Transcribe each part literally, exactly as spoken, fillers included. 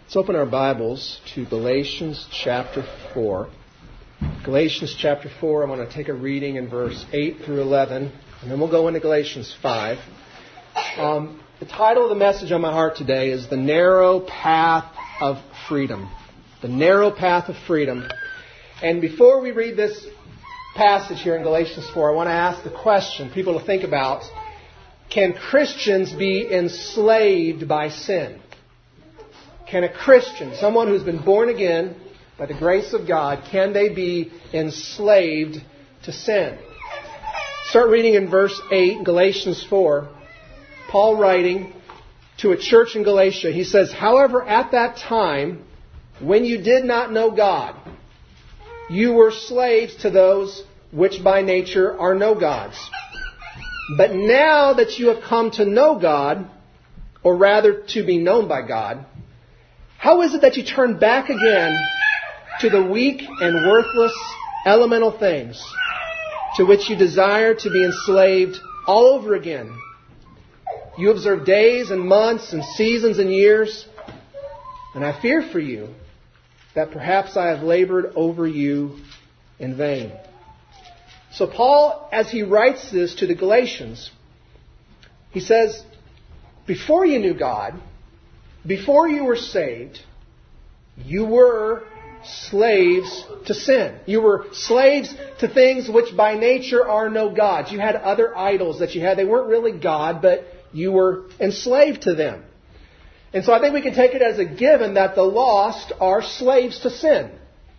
Let's open our Bibles to Galatians chapter four. Galatians chapter four, I'm going to take a reading in verse eight through eleven, and then we'll go into Galatians five. Um, the title of the message on my heart today is The Narrow Path of Freedom. The Narrow Path of Freedom. And before we read this passage here in Galatians four, I want to ask the question, people to think about, can Christians be enslaved by sin? Can a Christian, someone who's been born again by the grace of God, can they be enslaved to sin? Start reading in verse eight, Galatians four. Paul writing to a church in Galatia, he says, "However, at that time, when you did not know God, you were slaves to those which by nature are no gods. But now that you have come to know God, or rather to be known by God, how is it that you turn back again to the weak and worthless elemental things to which you desire to be enslaved all over again? You observe days and months and seasons and years, and I fear for you that perhaps I have labored over you in vain." So Paul, as he writes this to the Galatians, he says, before you knew God, before you were saved, you were slaves to sin. You were slaves to things which by nature are no gods. You had other idols that you had. They weren't really God, but you were enslaved to them. And so I think we can take it as a given that the lost are slaves to sin.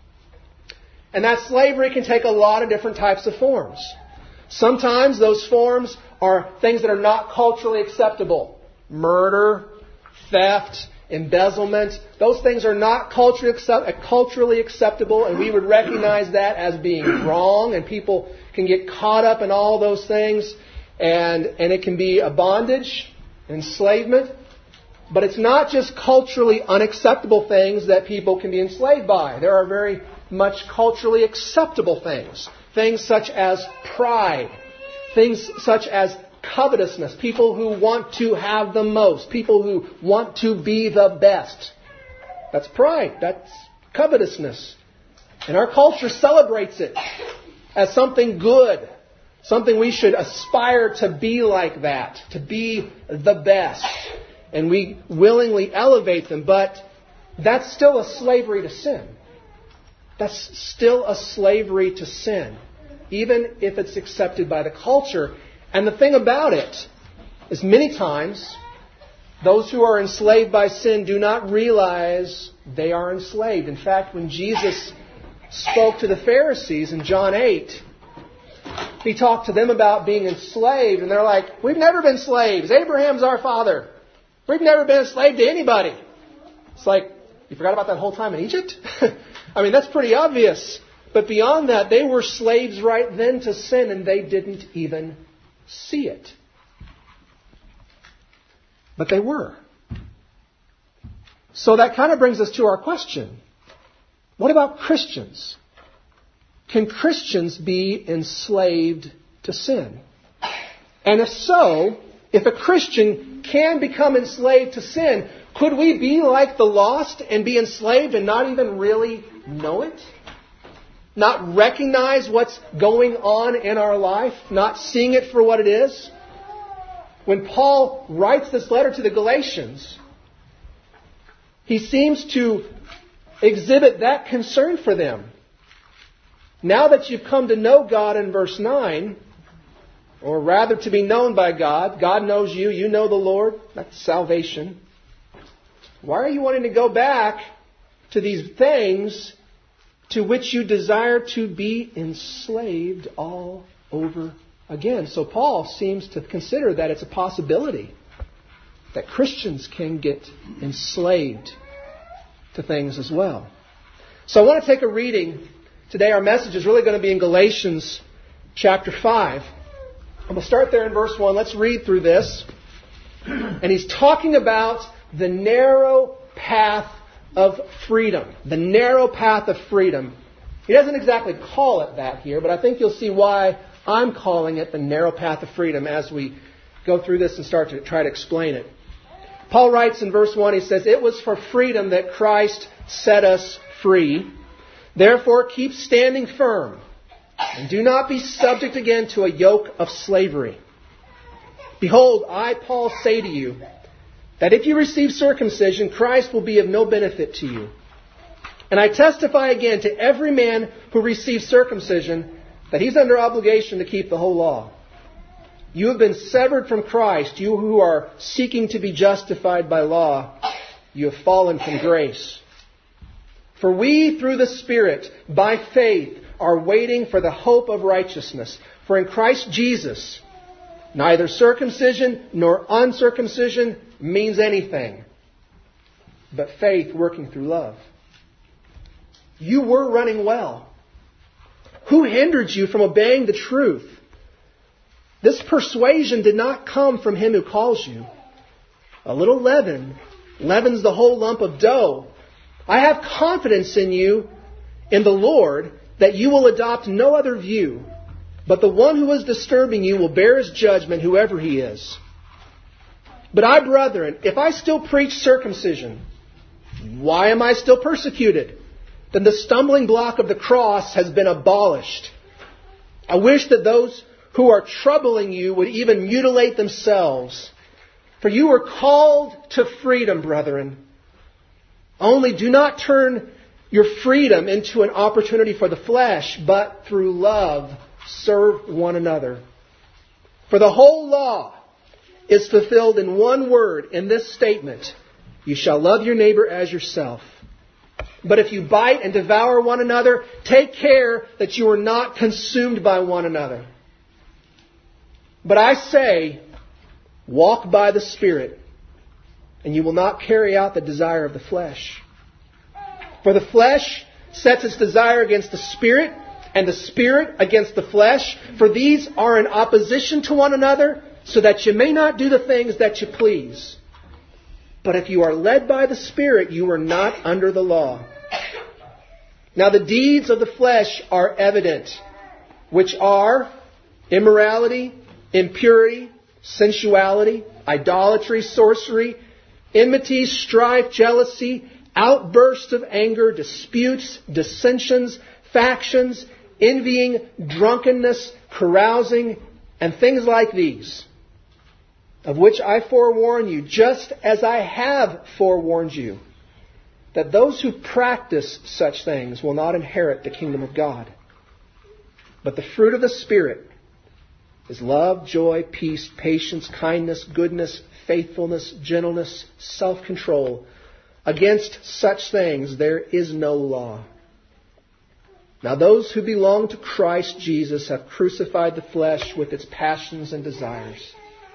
And that slavery can take a lot of different types of forms. Sometimes those forms are things that are not culturally acceptable. Murder, theft, embezzlement. Those things are not culturally accept- culturally acceptable, and we would recognize that as being wrong, and people can get caught up in all those things, and, and it can be a bondage, enslavement. But it's not just culturally unacceptable things that people can be enslaved by. There are very much culturally acceptable things. Things such as pride. Things such as covetousness. People who want to have the most. People who want to be the best. That's pride. That's covetousness. And our culture celebrates it as something good. Something we should aspire to be like that. To be the best. And we willingly elevate them. But that's still a slavery to sin. That's still a slavery to sin, even if it's accepted by the culture. And the thing about it is many times those who are enslaved by sin do not realize they are enslaved. In fact, when Jesus spoke to the Pharisees in John eight, He talked to them about being enslaved. And they're like, "We've never been slaves. Abraham's our father. We've never been enslaved to anybody." It's like, you forgot about that whole time in Egypt? I mean, that's pretty obvious. But beyond that, they were slaves right then to sin, and they didn't even see it. But they were. So that kind of brings us to our question. What about Christians? Can Christians be enslaved to sin? And if so, if a Christian can become enslaved to sin, could we be like the lost and be enslaved and not even really know it? Not recognize what's going on in our life? Not seeing it for what it is? When Paul writes this letter to the Galatians, he seems to exhibit that concern for them. Now that you've come to know God in verse nine, or rather to be known by God, God knows you, you know the Lord, that's salvation. Why are you wanting to go back to these things to which you desire to be enslaved all over again? So Paul seems to consider that it's a possibility that Christians can get enslaved to things as well. So I want to take a reading. Today our message is really going to be in Galatians chapter five. I'm going to start there in verse one. Let's read through this. And he's talking about the narrow path of freedom. The narrow path of freedom. He doesn't exactly call it that here, but I think you'll see why I'm calling it the narrow path of freedom as we go through this and start to try to explain it. Paul writes in verse one, he says, "It was for freedom that Christ set us free. Therefore keep standing firm, and do not be subject again to a yoke of slavery. Behold, I, Paul, say to you, that if you receive circumcision, Christ will be of no benefit to you. And I testify again to every man who receives circumcision that he's under obligation to keep the whole law. You have been severed from Christ, you who are seeking to be justified by law. You have fallen from grace. For we, through the Spirit, by faith, are waiting for the hope of righteousness. For in Christ Jesus, neither circumcision nor uncircumcision means anything, but faith working through love. You were running well. Who hindered you from obeying the truth? This persuasion did not come from him who calls you. A little leaven leavens the whole lump of dough. I have confidence in you, in the Lord, that you will adopt no other view, but the one who is disturbing you will bear his judgment, whoever he is. But I, brethren, if I still preach circumcision, why am I still persecuted? Then the stumbling block of the cross has been abolished. I wish that those who are troubling you would even mutilate themselves. For you were called to freedom, brethren. Only do not turn your freedom into an opportunity for the flesh, but through love serve one another. For the whole law is fulfilled in one word, in this statement: you shall love your neighbor as yourself. But if you bite and devour one another, take care that you are not consumed by one another. But I say, walk by the Spirit, and you will not carry out the desire of the flesh. For the flesh sets its desire against the Spirit, and the Spirit against the flesh. For these are in opposition to one another, so that you may not do the things that you please. But if you are led by the Spirit, you are not under the law. Now the deeds of the flesh are evident, which are immorality, impurity, sensuality, idolatry, sorcery, enmity, strife, jealousy, outbursts of anger, disputes, dissensions, factions, envying, drunkenness, carousing, and things like these, of which I forewarn you, just as I have forewarned you, that those who practice such things will not inherit the kingdom of God. But the fruit of the Spirit is love, joy, peace, patience, kindness, goodness, faithfulness, gentleness, self-control. Against such things there is no law. Now those who belong to Christ Jesus have crucified the flesh with its passions and desires.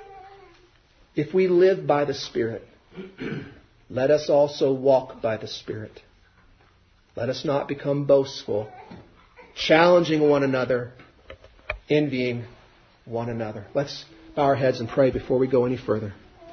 If we live by the Spirit, let us also walk by the Spirit. Let us not become boastful, challenging one another, envying one another. Let's bow our heads and pray before we go any further.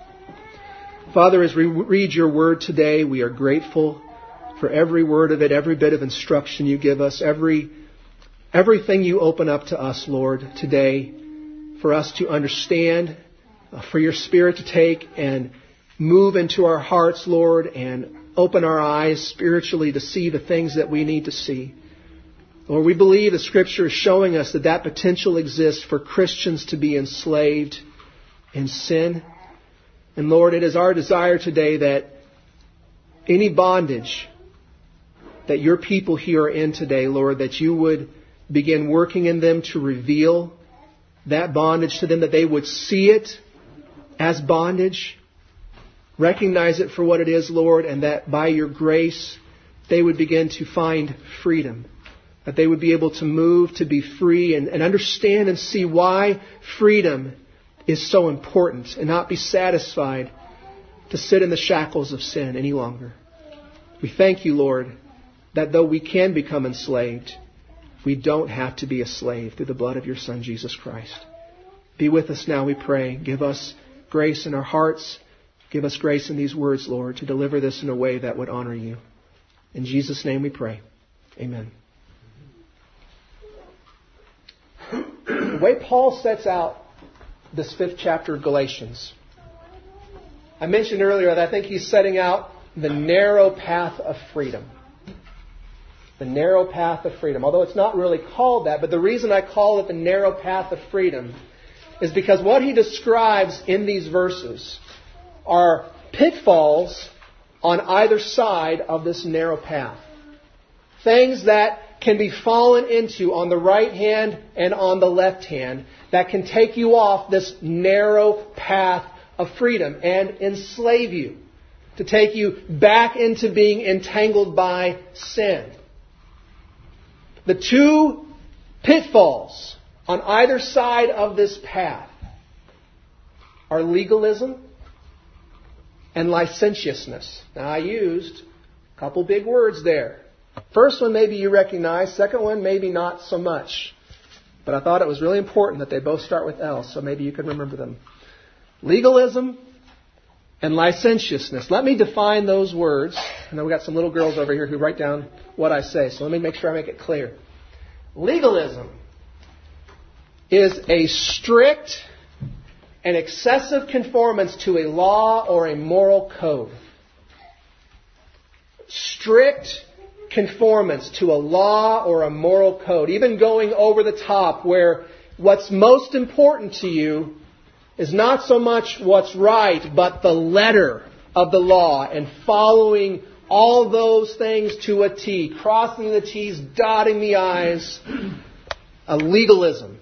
Father, as we read your word today, we are grateful for every word of it, every bit of instruction you give us, every everything you open up to us, Lord, today, for us to understand, for your Spirit to take and move into our hearts, Lord, and open our eyes spiritually to see the things that we need to see. Lord, we believe the Scripture is showing us that that potential exists for Christians to be enslaved in sin. And Lord, it is our desire today that any bondage that your people here are in today, Lord, that you would begin working in them to reveal that bondage to them, that they would see it as bondage, recognize it for what it is, Lord, and that by your grace they would begin to find freedom. That they would be able to move, to be free, and, and understand and see why freedom is so important, and not be satisfied to sit in the shackles of sin any longer. We thank you, Lord, that though we can become enslaved, we don't have to be a slave through the blood of your Son, Jesus Christ. Be with us now, we pray. Give us grace in our hearts. Give us grace in these words, Lord, to deliver this in a way that would honor you. In Jesus' name we pray. Amen. The way Paul sets out this fifth chapter of Galatians, I mentioned earlier that I think he's setting out the narrow path of freedom. The narrow path of freedom. Although it's not really called that, but the reason I call it the narrow path of freedom is because what he describes in these verses are pitfalls on either side of this narrow path. Things that can be fallen into on the right hand and on the left hand that can take you off this narrow path of freedom and enslave you, to take you back into being entangled by sin. The two pitfalls on either side of this path are legalism and licentiousness. Now, I used a couple big words there. First one maybe you recognize. Second one maybe not so much. But I thought it was really important that they both start with L, so maybe you can remember them. Legalism and licentiousness. Let me define those words. I know we've got some little girls over here who write down what I say, so let me make sure I make it clear. Legalism is a strict and excessive conformance to a law or a moral code. Strict conformance to a law or a moral code. Even going over the top where what's most important to you is not so much what's right, but the letter of the law and following all those things to a T, crossing the T's, dotting the I's. A legalism.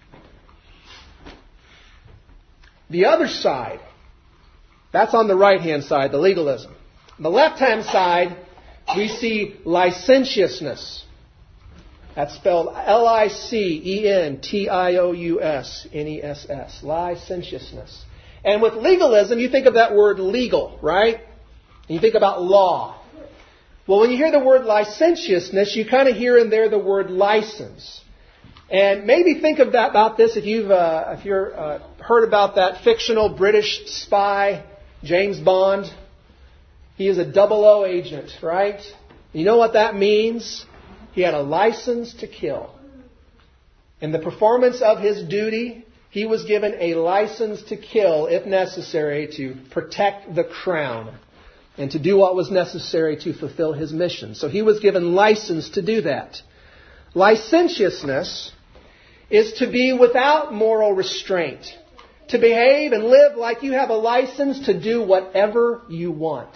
The other side, that's on the right-hand side, the legalism. On the left-hand side, we see licentiousness. That's spelled L I C E N T I O U S N E S S. Licentiousness. And with legalism, you think of that word legal, right? And you think about law. Well, when you hear the word licentiousness, you kind of hear in there the word license. And maybe think of that about this if you've uh, if you're uh, heard about that fictional British spy, James Bond. He is a double O agent, right? You know what that means? He had a license to kill. In the performance of his duty, he was given a license to kill, if necessary, to protect the crown and to do what was necessary to fulfill his mission. So he was given license to do that. Licentiousness is to be without moral restraint, to behave and live like you have a license to do whatever you want.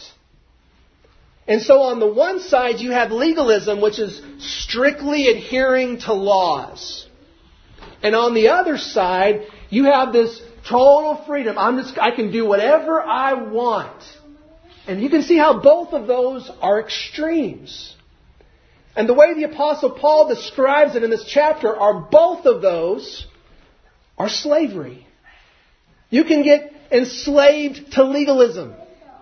And so on the one side you have legalism, which is strictly adhering to laws. And on the other side, you have this total freedom. I'm just, I can do whatever I want. And you can see how both of those are extremes. And the way the Apostle Paul describes it in this chapter are both of those are slavery. You can get enslaved to legalism.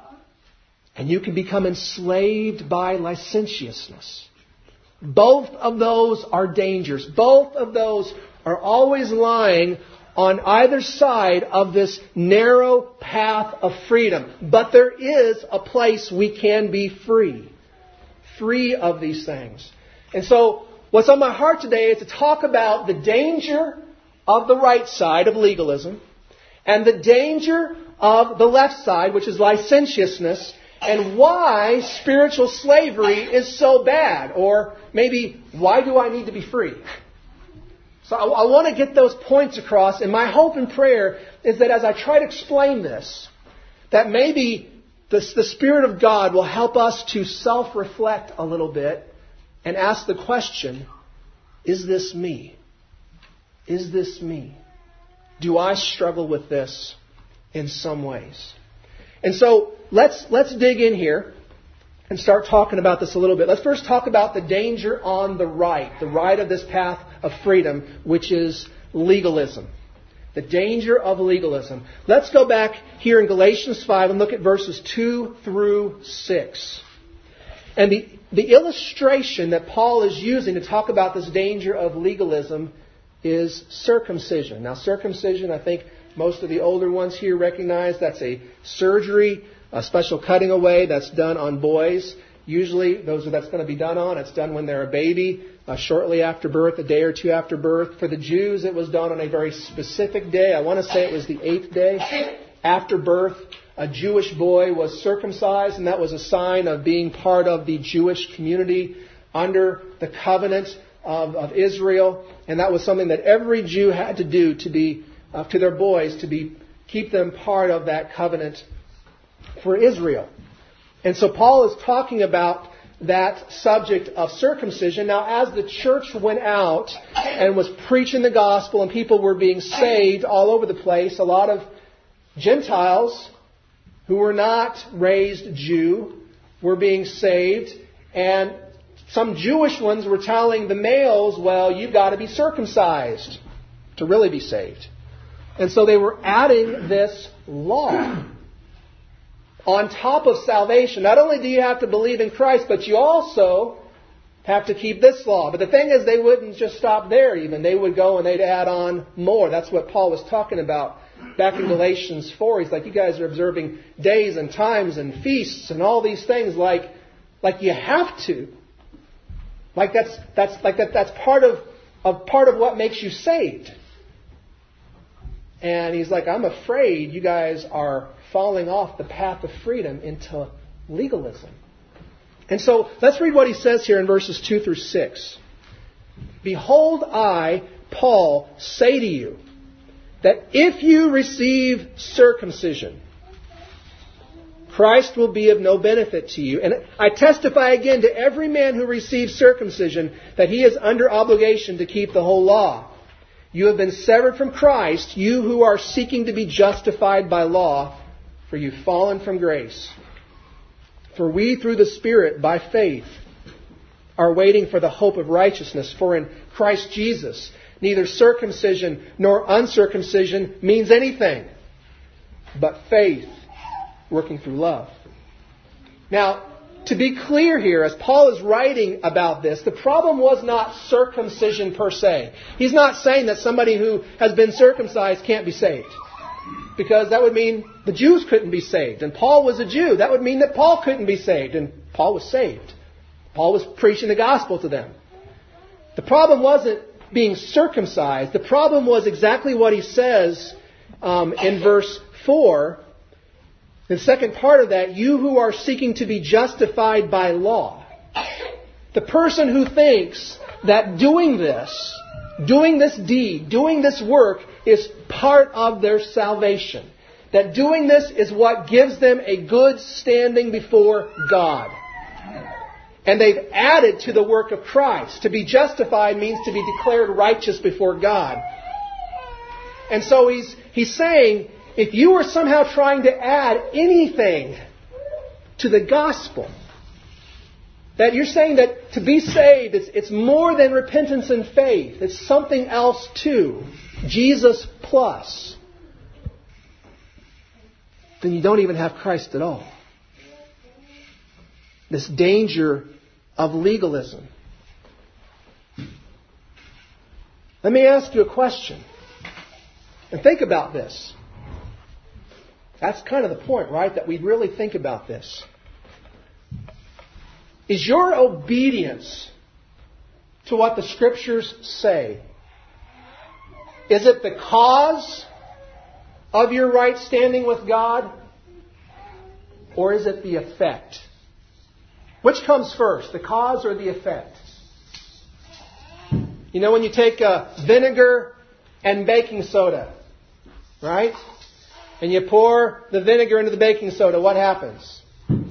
And you can become enslaved by licentiousness. Both of those are dangers. Both of those are always lying on either side of this narrow path of freedom. But there is a place we can be free. Free of these things. And so what's on my heart today is to talk about the danger of the right side of legalism and the danger of the left side, which is licentiousness, and why spiritual slavery is so bad. Or maybe, why do I need to be free? So I, I want to get those points across. And my hope and prayer is that as I try to explain this, that maybe the, the Spirit of God will help us to self-reflect a little bit and ask the question, is this me? Is this me? Do I struggle with this in some ways? And so let's let's dig in here and start talking about this a little bit. Let's first talk about the danger on the right, the right of this path of freedom, which is legalism. The danger of legalism. Let's go back here in Galatians five and look at verses two through six. And the, the illustration that Paul is using to talk about this danger of legalism is circumcision. Now, circumcision, I think most of the older ones here recognize that's a surgery, a special cutting away that's done on boys. Usually, those are that's going to be done on. It's done when they're a baby, uh, shortly after birth, a day or two after birth. For the Jews, it was done on a very specific day. I want to say it was the eighth day after birth. a Jewish boy was circumcised, and that was a sign of being part of the Jewish community under the covenant of, of Israel. And that was something that every Jew had to do to be uh, to their boys, to be keep them part of that covenant for Israel. And so Paul is talking about that subject of circumcision. Now, as the church went out and was preaching the gospel and people were being saved all over the place, a lot of Gentiles who were not raised Jew were being saved, and some Jewish ones were telling the males, well, you've got to be circumcised to really be saved. And so they were adding this law on top of salvation. Not only do you have to believe in Christ, but you also have to keep this law. But the thing is, they wouldn't just stop there even. They would go and they'd add on more. That's what Paul was talking about back in Galatians four. He's like, you guys are observing days and times and feasts and all these things like, like you have to. Like that's that's like that that's part of, of part of what makes you saved. And he's like, I'm afraid you guys are falling off the path of freedom into legalism. And so let's read what he says here in verses two through six. Behold, I, Paul, say to you that if you receive circumcision, Christ will be of no benefit to you. And I testify again to every man who receives circumcision that he is under obligation to keep the whole law. You have been severed from Christ, you who are seeking to be justified by law, for you've fallen from grace. For we, through the Spirit, by faith, are waiting for the hope of righteousness. For in Christ Jesus, neither circumcision nor uncircumcision means anything, but faith working through love. Now, to be clear here, as Paul is writing about this, the problem was not circumcision per se. He's not saying that somebody who has been circumcised can't be saved, because that would mean the Jews couldn't be saved. And Paul was a Jew. That would mean that Paul couldn't be saved. And Paul was saved. Paul was preaching the gospel to them. The problem wasn't being circumcised. The problem was exactly what he says um, in verse four. The second part of that, you who are seeking to be justified by law. The person who thinks that doing this, doing this deed, doing this work is part of their salvation. That doing this is what gives them a good standing before God. And they've added to the work of Christ. To be justified means to be declared righteous before God. And so he's he's saying, if you are somehow trying to add anything to the gospel, that you're saying that to be saved, it's, it's more than repentance and faith. It's something else too. Jesus plus. Then you don't even have Christ at all. This danger of legalism. Let me ask you a question. And think about this. That's kind of the point, right? That we really think about this. Is your obedience to what the Scriptures say, is it the cause of your right standing with God? Or is it the effect? Which comes first, the cause or the effect? You know, when you take uh, vinegar and baking soda, right? And you pour the vinegar into the baking soda, what happens?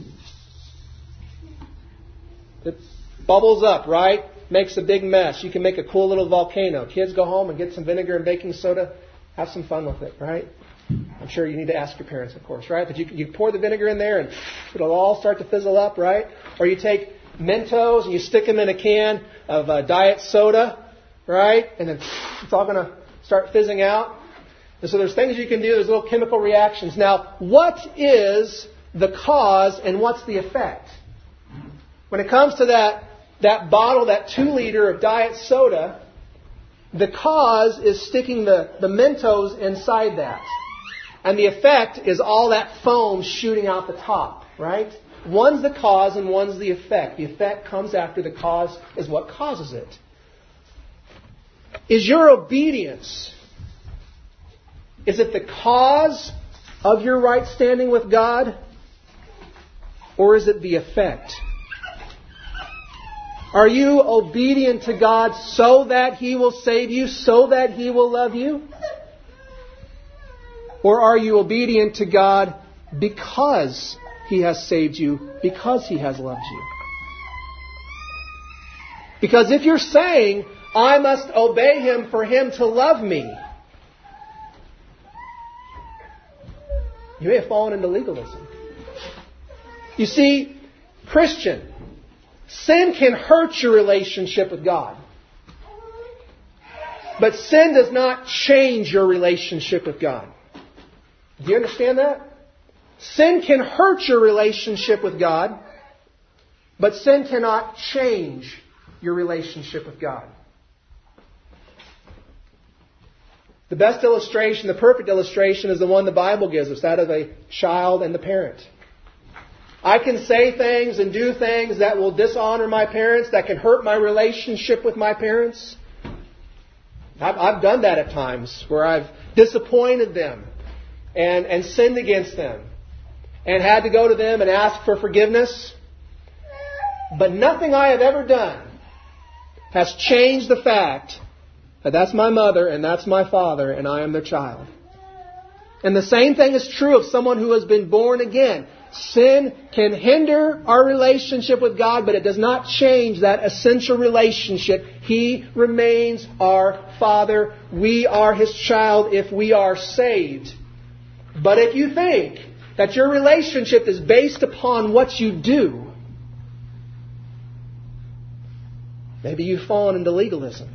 It bubbles up, right? Makes a big mess. You can make a cool little volcano. Kids, go home and get some vinegar and baking soda. Have some fun with it, right? I'm sure you need to ask your parents, of course, right? But you, you pour the vinegar in there and it'll all start to fizzle up, right? Or you take Mentos and you stick them in a can of uh, diet soda, right? And then it's all going to start fizzing out. And so there's things you can do. There's little chemical reactions. Now, what is the cause and what's the effect? When it comes to that, that bottle, that two liter of diet soda, the cause is sticking the, the Mentos inside that. And the effect is all that foam shooting out the top, right? One's the cause and one's the effect. The effect comes after the cause is what causes it. Is your obedience, is it the cause of your right standing with God? Or is it the effect? Are you obedient to God so that He will save you, so that He will love you? Or are you obedient to God because He has saved you, because He has loved you? Because if you're saying, I must obey Him for Him to love me, you may have fallen into legalism. You see, Christian, sin can hurt your relationship with God. But sin does not change your relationship with God. Do you understand that? Sin can hurt your relationship with God, but sin cannot change your relationship with God. The best illustration, the perfect illustration, is the one the Bible gives us, that of a child and the parent. I can say things and do things that will dishonor my parents, that can hurt my relationship with my parents. I've, I've done that at times, where I've disappointed them and, and sinned against them and had to go to them and ask for forgiveness. But nothing I have ever done has changed the fact that that's my mother and that's my father and I am their child. And the same thing is true of someone who has been born again. Sin can hinder our relationship with God, but it does not change that essential relationship. He remains our Father. We are His child if we are saved. But if you think that your relationship is based upon what you do, maybe you've fallen into legalism.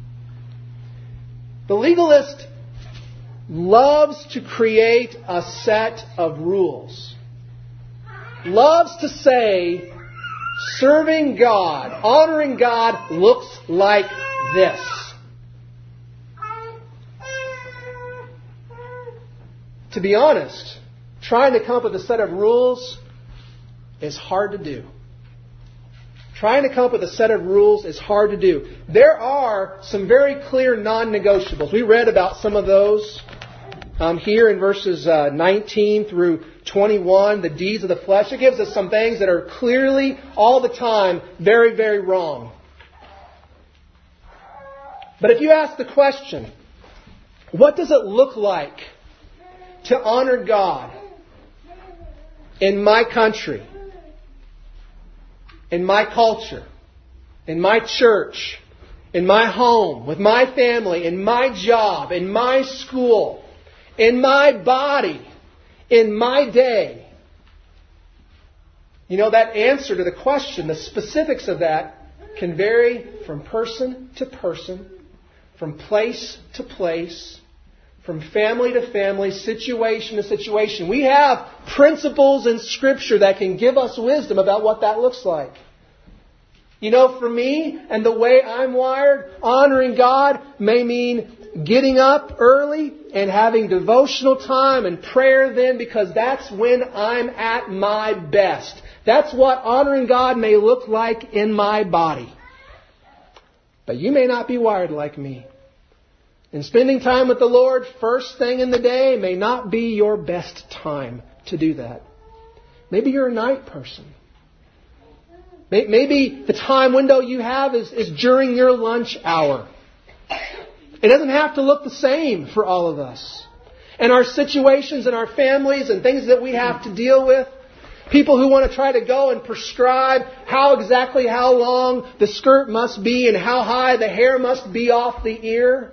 The legalist loves to create a set of rules. Loves to say, serving God, honoring God looks like this. To be honest, trying to come up with a set of rules is hard to do. Trying to come up with a set of rules is hard to do. There are some very clear non-negotiables. We read about some of those um, here in verses uh, nineteen through twenty-one, the deeds of the flesh. It gives us some things that are clearly, all the time, very, very wrong. But if you ask the question, what does it look like to honor God in my country, in my culture, in my church, in my home, with my family, in my job, in my school, in my body, in my day? You know, that answer to the question, the specifics of that, can vary from person to person, from place to place, from family to family, situation to situation. We have principles in Scripture that can give us wisdom about what that looks like. You know, for me and the way I'm wired, honoring God may mean getting up early and having devotional time and prayer then, because that's when I'm at my best. That's what honoring God may look like in my body. But you may not be wired like me. And spending time with the Lord first thing in the day may not be your best time to do that. Maybe you're a night person. Maybe the time window you have is, is during your lunch hour. It doesn't have to look the same for all of us. And our situations and our families and things that we have to deal with, people who want to try to go and prescribe how exactly how long the skirt must be and how high the hair must be off the ear.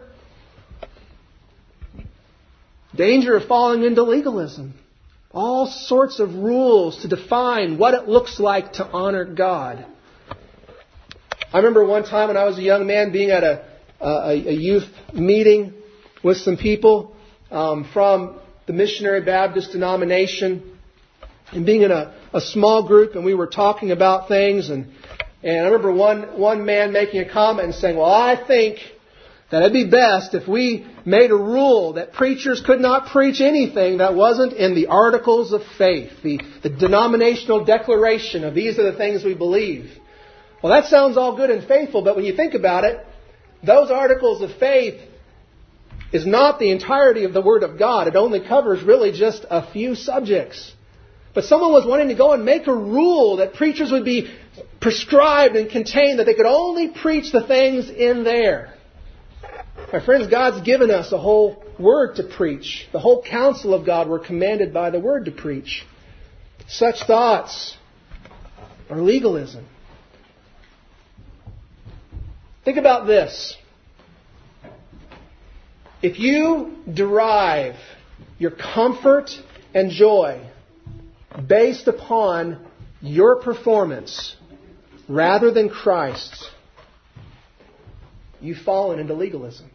Danger of falling into legalism. All sorts of rules to define what it looks like to honor God. I remember one time when I was a young man being at a, a, a youth meeting with some people um, from the Missionary Baptist denomination, and being in a, a small group, and we were talking about things, and, and I remember one, one man making a comment and saying, well, I think that it'd be best if we made a rule that preachers could not preach anything that wasn't in the Articles of Faith, the, the denominational declaration of these are the things we believe. Well, that sounds all good and faithful, but when you think about it, those Articles of Faith, is not the entirety of the Word of God. It only covers really just a few subjects. But someone was wanting to go and make a rule that preachers would be prescribed and contained, that they could only preach the things in there. My friends, God's given us a whole Word to preach. The whole counsel of God we're commanded by the Word to preach. Such thoughts are legalism. Think about this. If you derive your comfort and joy based upon your performance rather than Christ's, you've fallen into legalism.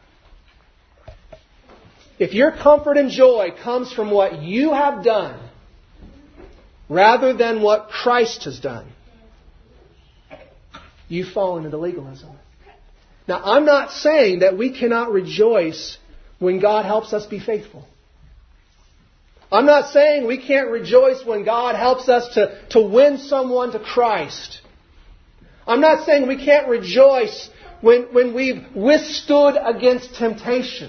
If your comfort and joy comes from what you have done rather than what Christ has done, you've fallen into legalism. Now, I'm not saying that we cannot rejoice when God helps us be faithful. I'm not saying we can't rejoice when God helps us to, to win someone to Christ. I'm not saying we can't rejoice when, when we've withstood against temptation.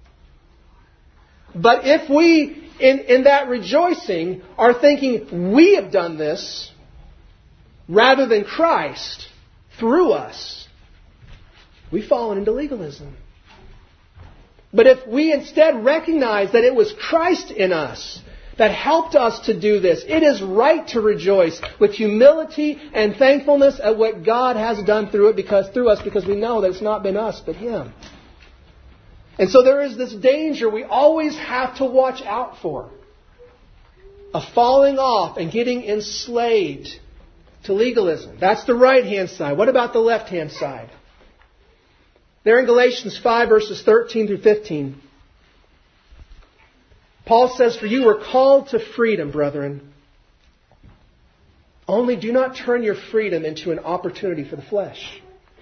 But if we, in, in that rejoicing, are thinking we have done this rather than Christ through us, we've fallen into legalism. But if we instead recognize that it was Christ in us that helped us to do this, it is right to rejoice with humility and thankfulness at what God has done through it, because through us, because we know that it's not been us but Him. And so there is this danger we always have to watch out for, of falling off and getting enslaved to legalism. That's the right-hand side. What about the left-hand side? There in Galatians five, verses thirteen through fifteen, Paul says, "For you were called to freedom, brethren. Only do not turn your freedom into an opportunity for the flesh,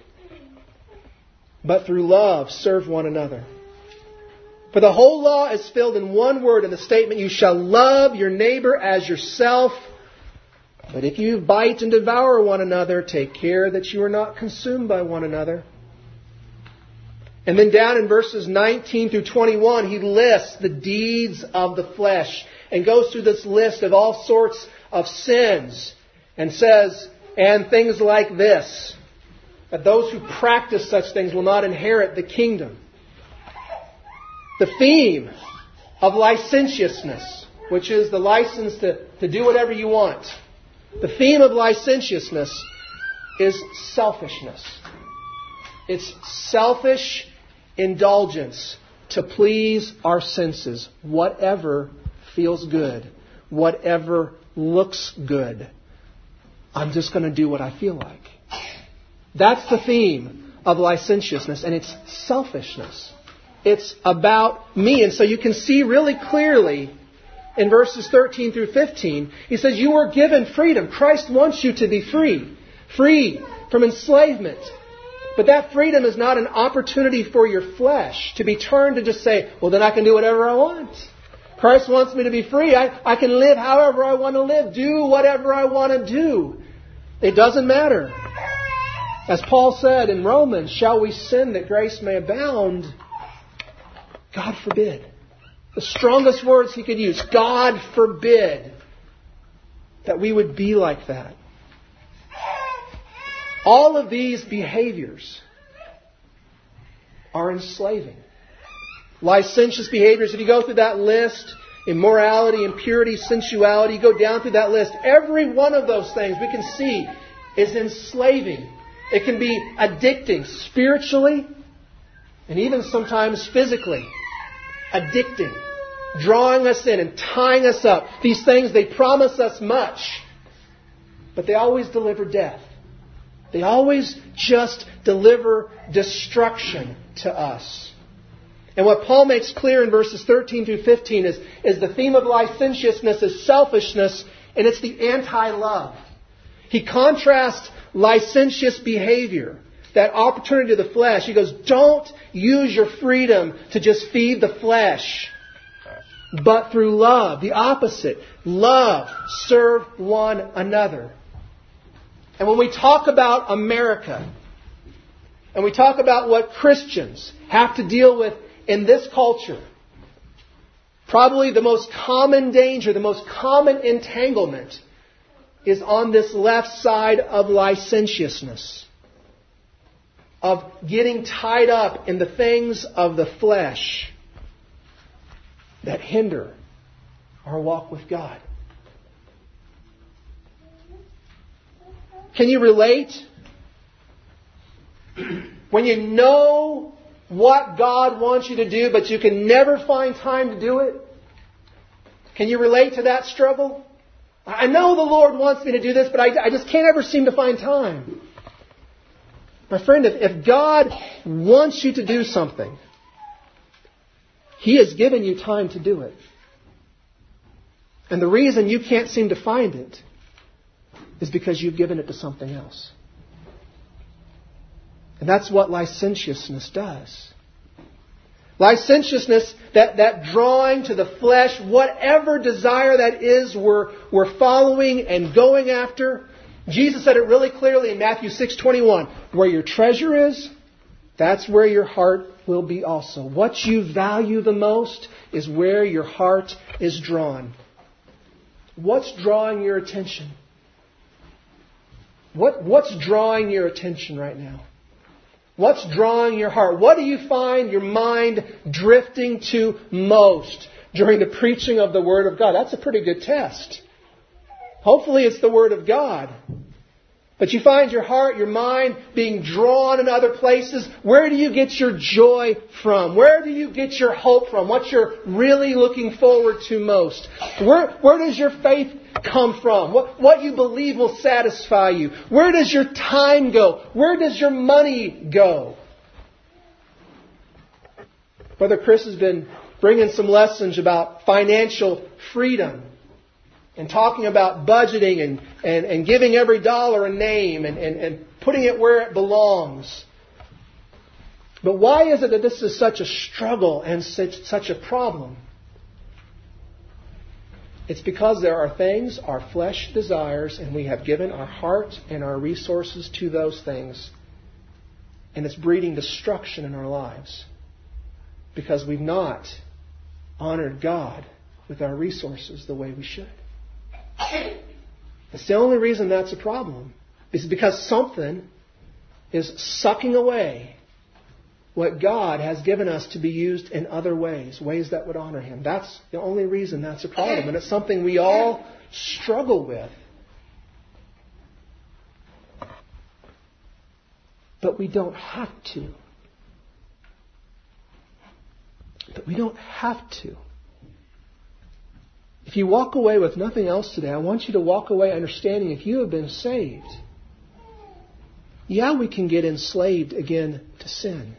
but through love serve one another. For the whole law is filled in one word, in the statement, you shall love your neighbor as yourself. But if you bite and devour one another, take care that you are not consumed by one another." And then down in verses nineteen through twenty-one, he lists the deeds of the flesh and goes through this list of all sorts of sins and says, and things like this, that those who practice such things will not inherit the kingdom. The theme of licentiousness, which is the license to, to do whatever you want. The theme of licentiousness is selfishness. It's selfish indulgence to please our senses. Whatever feels good, whatever looks good, I'm just going to do what I feel like. That's the theme of licentiousness, and it's selfishness. It's about me. And so you can see really clearly in verses thirteen through fifteen, he says, you were given freedom. Christ wants you to be free. Free from enslavement. But that freedom is not an opportunity for your flesh to be turned to just say, well, then I can do whatever I want. Christ wants me to be free. I, I can live however I want to live. Do whatever I want to do. It doesn't matter. As Paul said in Romans, shall we sin that grace may abound? God forbid. The strongest words he could use. God forbid that we would be like that. All of these behaviors are enslaving. Licentious behaviors, if you go through that list, immorality, impurity, sensuality, you go down through that list, every one of those things we can see is enslaving. It can be addicting spiritually and even sometimes physically. Addicting. Drawing us in and tying us up. These things, they promise us much, but they always deliver death. They always just deliver destruction to us. And what Paul makes clear in verses thirteen through fifteen is, is the theme of licentiousness is selfishness, and it's the anti-love. He contrasts licentious behavior, that opportunity to the flesh. He goes, don't use your freedom to just feed the flesh, but through love, the opposite. Love, serve one another. And when we talk about America, and we talk about what Christians have to deal with in this culture, probably the most common danger, the most common entanglement is on this left side of licentiousness, of getting tied up in the things of the flesh that hinder our walk with God. Can you relate? When you know what God wants you to do, but you can never find time to do it? Can you relate to that struggle? I know the Lord wants me to do this, but I, I just can't ever seem to find time. My friend, if, if God wants you to do something, He has given you time to do it. And the reason you can't seem to find it is because you've given it to something else. And that's what licentiousness does. Licentiousness, that, that drawing to the flesh, whatever desire that is we're, we're following and going after. Jesus said it really clearly in Matthew six twenty-one. Where your treasure is, that's where your heart will be also. What you value the most is where your heart is drawn. What's drawing your attention? What, what's drawing your attention right now? What's drawing your heart? What do you find your mind drifting to most during the preaching of the Word of God? That's a pretty good test. Hopefully it's the Word of God. But you find your heart, your mind being drawn in other places. Where do you get your joy from? Where do you get your hope from? What you're really looking forward to most? Where, where does your faith come from? What, what you believe will satisfy you? Where does your time go? Where does your money go? Brother Chris has been bringing some lessons about financial freedom and talking about budgeting and, and, and giving every dollar a name and, and, and putting it where it belongs. But why is it that this is such a struggle and such, such a problem? It's because there are things, our flesh desires, and we have given our heart and our resources to those things. And it's breeding destruction in our lives. Because we've not honored God with our resources the way we should. That's the only reason that's a problem. It's because something is sucking away what God has given us to be used in other ways, ways that would honor Him. That's the only reason that's a problem. And it's something we all struggle with. But we don't have to. But we don't have to. If you walk away with nothing else today, I want you to walk away understanding if you have been saved, yeah, we can get enslaved again to sin.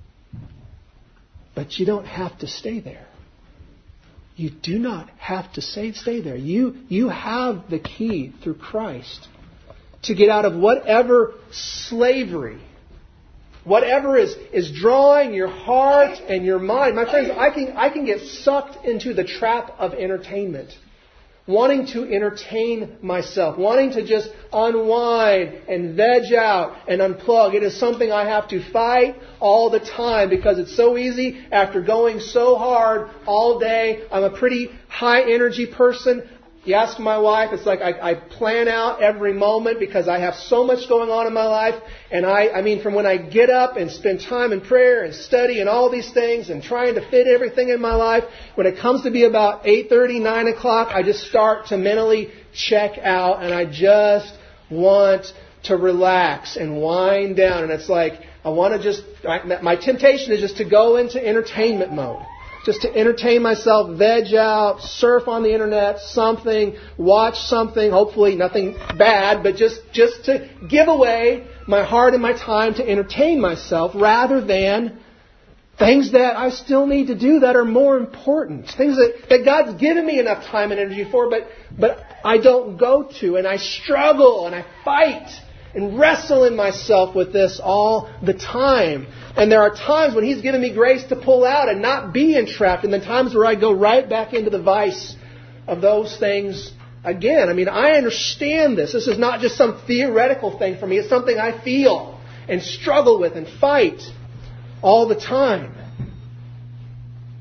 But you don't have to stay there. You do not have to stay, stay there. You, you have the key through Christ to get out of whatever slavery, whatever is, is drawing your heart and your mind. My friends, I can, I can get sucked into the trap of entertainment. Wanting to entertain myself. Wanting to just unwind and veg out and unplug. It is something I have to fight all the time because it's so easy after going so hard all day. I'm a pretty high energy person. You ask my wife, it's like I, I plan out every moment because I have so much going on in my life. And I, I mean, from when I get up and spend time in prayer and study and all these things and trying to fit everything in my life, when it comes to be about eight thirty, nine o'clock, I just start to mentally check out and I just want to relax and wind down. And it's like, I want to just, my temptation is just to go into entertainment mode. Just to entertain myself, veg out, surf on the internet, something, watch something, hopefully nothing bad, but just, just to give away my heart and my time to entertain myself rather than things that I still need to do that are more important. Things that, that God's given me enough time and energy for, but, but I don't go to, and I struggle and I fight and wrestle in myself with this all the time. And there are times when He's given me grace to pull out and not be entrapped. And then times where I go right back into the vice of those things again. I mean, I understand this. This is not just some theoretical thing for me. It's something I feel and struggle with and fight all the time.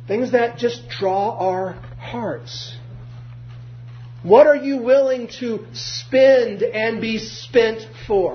Things that just draw our hearts. What are you willing to spend and be spent for?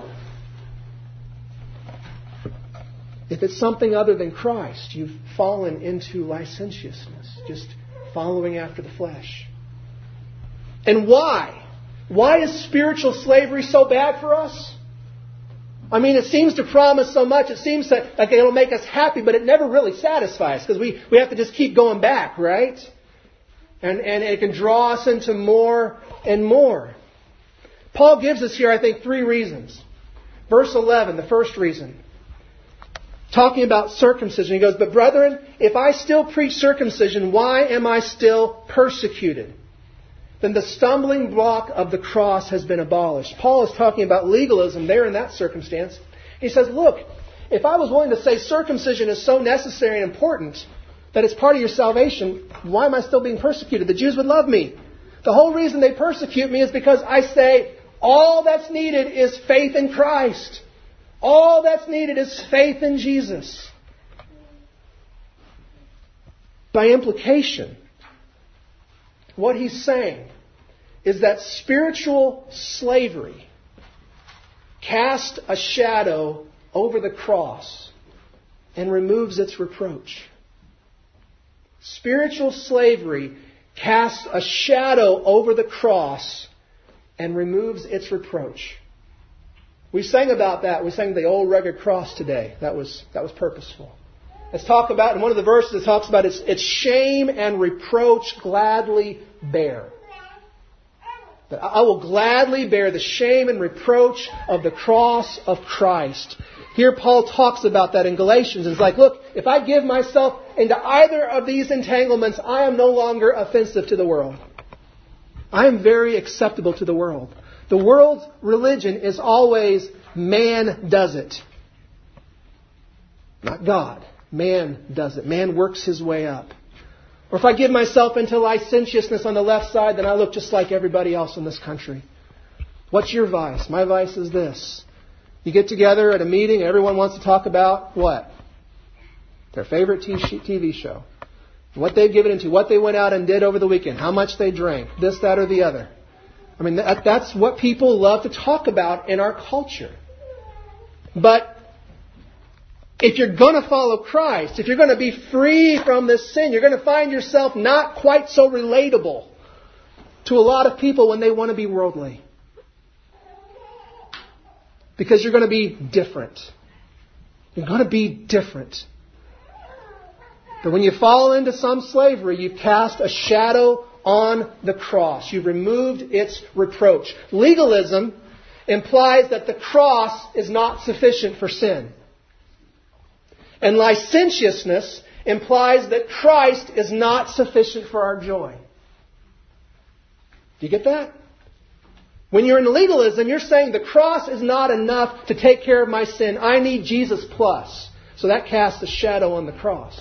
If it's something other than Christ, you've fallen into licentiousness, just following after the flesh. And why? Why is spiritual slavery so bad for us? I mean, it seems to promise so much. It seems that, like it'll make us happy, but it never really satisfies because we, we have to just keep going back, right? And, and it can draw us into more and more. Paul gives us here, I think, three reasons. Verse eleven, the first reason. Talking about circumcision. He goes, but brethren, if I still preach circumcision, why am I still persecuted? Then the stumbling block of the cross has been abolished. Paul is talking about legalism there in that circumstance. He says, look, if I was willing to say circumcision is so necessary and important that it's part of your salvation, why am I still being persecuted? The Jews would love me. The whole reason they persecute me is because I say all that's needed is faith in Christ. All that's needed is faith in Jesus. By implication, what he's saying is that spiritual slavery casts a shadow over the cross and removes its reproach. Spiritual slavery casts a shadow over the cross and removes its reproach. We sang about that. We sang the old rugged cross today. That was that was purposeful. Let's talk about, in one of the verses it talks about its, its shame and reproach gladly bear. That I will gladly bear the shame and reproach of the cross of Christ. Here Paul talks about that in Galatians. It's like, look, if I give myself into either of these entanglements, I am no longer offensive to the world. I am very acceptable to the world. The world's religion is always man does it. Not God. Man does it. Man works his way up. Or if I give myself into licentiousness on the left side, then I look just like everybody else in this country. What's your vice? My vice is this. You get together at a meeting and everyone wants to talk about what? Their favorite T V show. What they've given into, what they went out and did over the weekend, how much they drank, this, that, or the other. I mean, that, that's what people love to talk about in our culture. But if you're going to follow Christ, if you're going to be free from this sin, you're going to find yourself not quite so relatable to a lot of people when they want to be worldly. Because you're going to be different. You're going to be different. But when you fall into some slavery, you've cast a shadow on the cross. You've removed its reproach. Legalism implies that the cross is not sufficient for sin. And licentiousness implies that Christ is not sufficient for our joy. Do you get that? When you're in legalism, you're saying the cross is not enough to take care of my sin. I need Jesus plus. So that casts a shadow on the cross.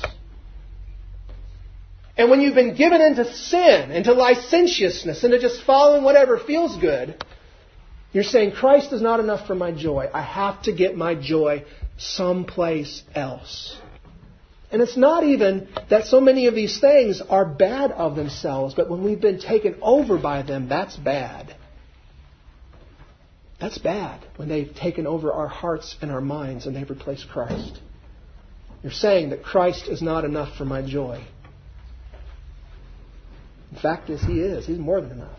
And when you've been given into sin, into licentiousness, into just following whatever feels good, you're saying Christ is not enough for my joy. I have to get my joy someplace else. And it's not even that so many of these things are bad of themselves, but when we've been taken over by them, that's bad. That's bad when they've taken over our hearts and our minds and they've replaced Christ. You're saying that Christ is not enough for my joy. The fact is, He is. He's more than enough.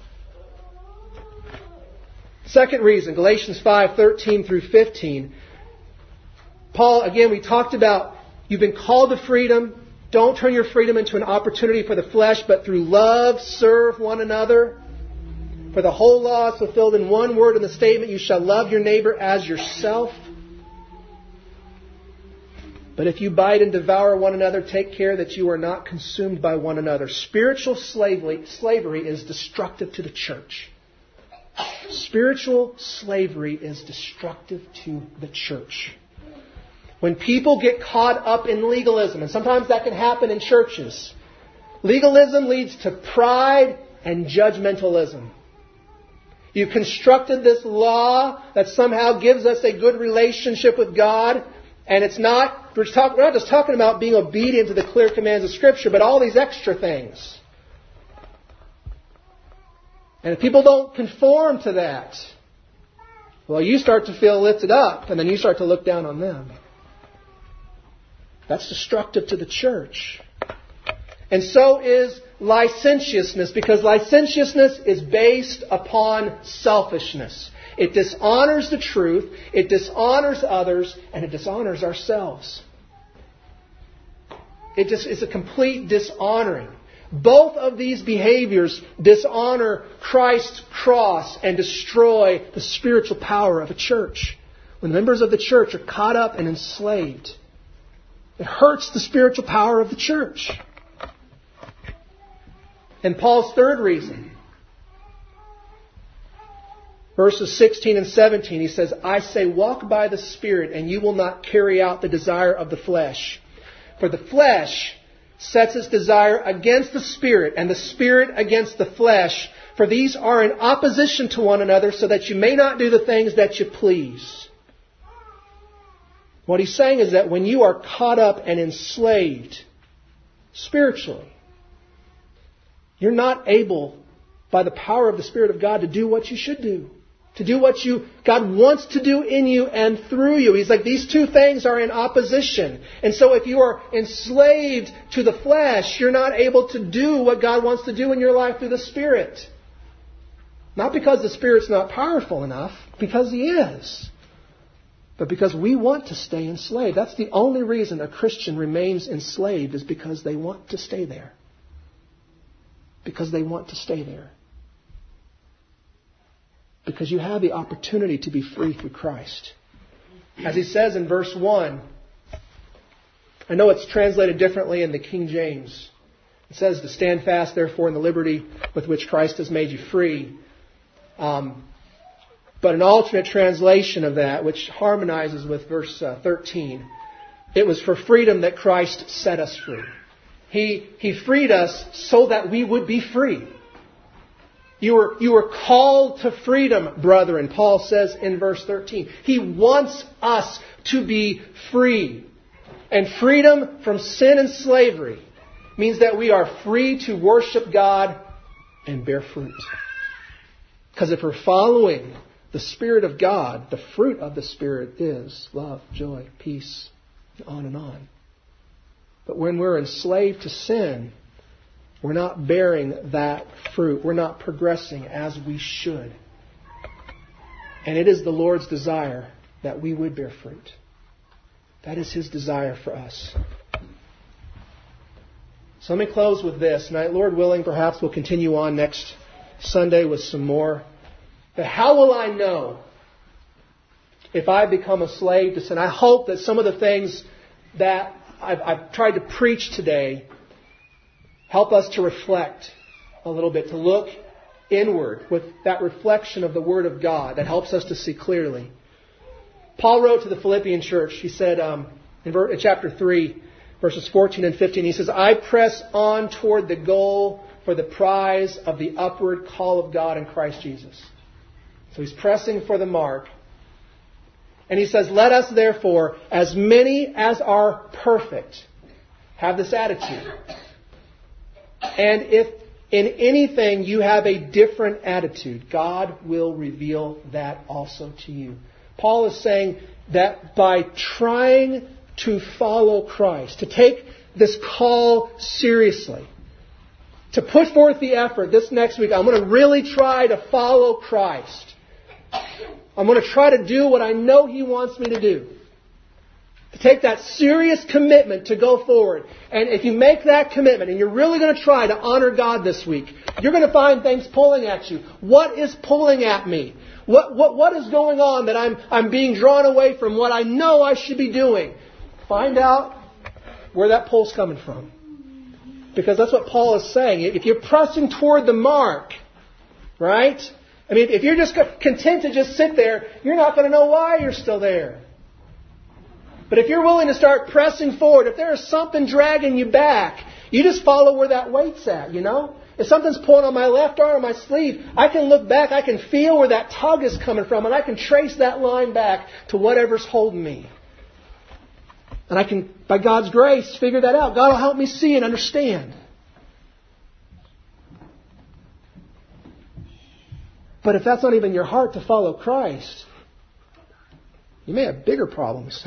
Second reason, Galatians five, thirteen through fifteen. Paul, again, we talked about you've been called to freedom. Don't turn your freedom into an opportunity for the flesh, but through love serve one another. For the whole law is fulfilled in one word in the statement, you shall love your neighbor as yourself. But if you bite and devour one another, take care that you are not consumed by one another. Spiritual slavery, slavery is destructive to the church. Spiritual slavery is destructive to the church. When people get caught up in legalism, and sometimes that can happen in churches, legalism leads to pride and judgmentalism. You've constructed this law that somehow gives us a good relationship with God, And it's not, we're, talk, we're not just talking about being obedient to the clear commands of Scripture, but all these extra things. And if people don't conform to that, well, you start to feel lifted up, and then you start to look down on them. That's destructive to the church. And so is licentiousness, because licentiousness is based upon selfishness. It dishonors the truth, it dishonors others, and it dishonors ourselves. It just is a complete dishonoring. Both of these behaviors dishonor Christ's cross and destroy the spiritual power of a church. When members of the church are caught up and enslaved, it hurts the spiritual power of the church. And Paul's third reason, verses sixteen and seventeen, he says, I say, walk by the Spirit, and you will not carry out the desire of the flesh. For the flesh sets its desire against the Spirit, and the Spirit against the flesh. For these are in opposition to one another, so that you may not do the things that you please. What he's saying is that when you are caught up and enslaved spiritually, you're not able, by the power of the Spirit of God, to do what you should do. To do what you God wants to do in you and through you. He's like, these two things are in opposition. And so if you are enslaved to the flesh, you're not able to do what God wants to do in your life through the Spirit. Not because the Spirit's not powerful enough, because He is. But because we want to stay enslaved. That's the only reason a Christian remains enslaved, is because they want to stay there. Because they want to stay there. Because you have the opportunity to be free through Christ. As he says in verse one, I know it's translated differently in the King James. It says to stand fast, therefore, in the liberty with which Christ has made you free. Um, but an alternate translation of that, which harmonizes with verse uh, thirteen, it was for freedom that Christ set us free. He, he freed us so that we would be free. You were, you were called to freedom, brethren, Paul says in verse thirteen. He wants us to be free. And freedom from sin and slavery means that we are free to worship God and bear fruit. Because if we're following the Spirit of God, the fruit of the Spirit is love, joy, peace, and on and on. But when we're enslaved to sin, we're not bearing that fruit. We're not progressing as we should. And it is the Lord's desire that we would bear fruit. That is His desire for us. So let me close with this. And Lord willing, perhaps we'll continue on next Sunday with some more. But how will I know if I become a slave to sin? I hope that some of the things that I've, I've tried to preach today help us to reflect a little bit, to look inward with that reflection of the Word of God that helps us to see clearly. Paul wrote to the Philippian church, he said um, in, ver- in chapter three, verses fourteen and fifteen, he says, I press on toward the goal for the prize of the upward call of God in Christ Jesus. So he's pressing for the mark. And he says, let us therefore, as many as are perfect, have this attitude. And if in anything you have a different attitude, God will reveal that also to you. Paul is saying that by trying to follow Christ, to take this call seriously, to put forth the effort this next week, I'm going to really try to follow Christ. I'm going to try to do what I know He wants me to do. To take that serious commitment to go forward. And if you make that commitment and you're really going to try to honor God this week, you're going to find things pulling at you. What is pulling at me? What what what is going on that I'm I'm being drawn away from what I know I should be doing? Find out where that pull's coming from. Because that's what Paul is saying. If you're pressing toward the mark, right? I mean, if you're just content to just sit there, you're not going to know why you're still there. But if you're willing to start pressing forward, if there is something dragging you back, you just follow where that weight's at, you know? If something's pulling on my left arm or my sleeve, I can look back, I can feel where that tug is coming from, and I can trace that line back to whatever's holding me. And I can, by God's grace, figure that out. God will help me see and understand. But if that's not even your heart to follow Christ, you may have bigger problems.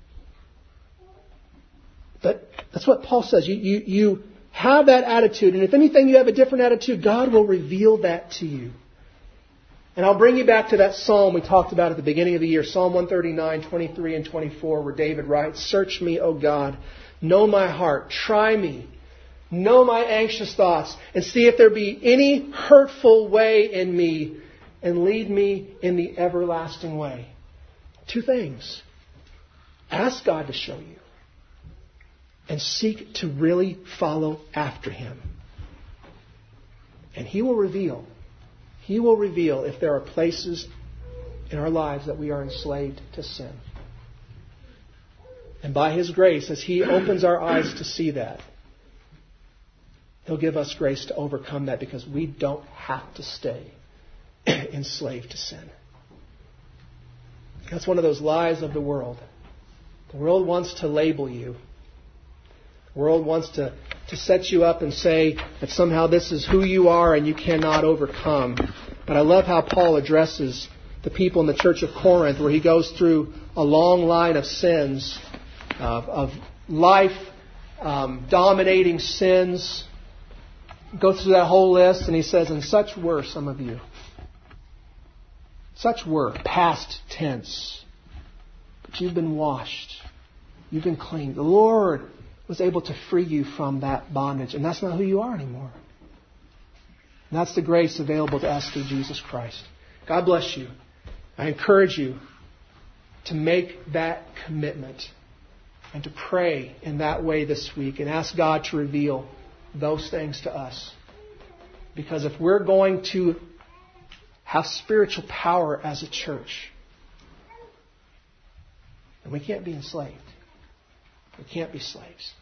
But that's what Paul says. You, you, you have that attitude. And if anything, you have a different attitude, God will reveal that to you. And I'll bring you back to that psalm we talked about at the beginning of the year, Psalm one thirty-nine, twenty-three and twenty-four, where David writes, "Search me, O God, know my heart, try me, know my anxious thoughts, and see if there be any hurtful way in me, and lead me in the everlasting way." Two things. Ask God to show you, and seek to really follow after Him. And He will reveal He will reveal if there are places in our lives that we are enslaved to sin. And by His grace, as He opens our eyes to see that, He'll give us grace to overcome that, because we don't have to stay enslaved to sin. That's one of those lies of the world. The world wants to label you. The world wants to, to set you up and say that somehow this is who you are and you cannot overcome. But I love how Paul addresses the people in the church of Corinth, where he goes through a long line of sins, uh, of life um, dominating sins. Go through that whole list, and he says, "And such were some of you." Such were, past tense. But you've been washed. You've been cleaned. The Lord was able to free you from that bondage. And that's not who you are anymore. And that's the grace available to us through Jesus Christ. God bless you. I encourage you to make that commitment and to pray in that way this week and ask God to reveal those things to us. Because if we're going to have spiritual power as a church, then we can't be enslaved. We can't be slaves.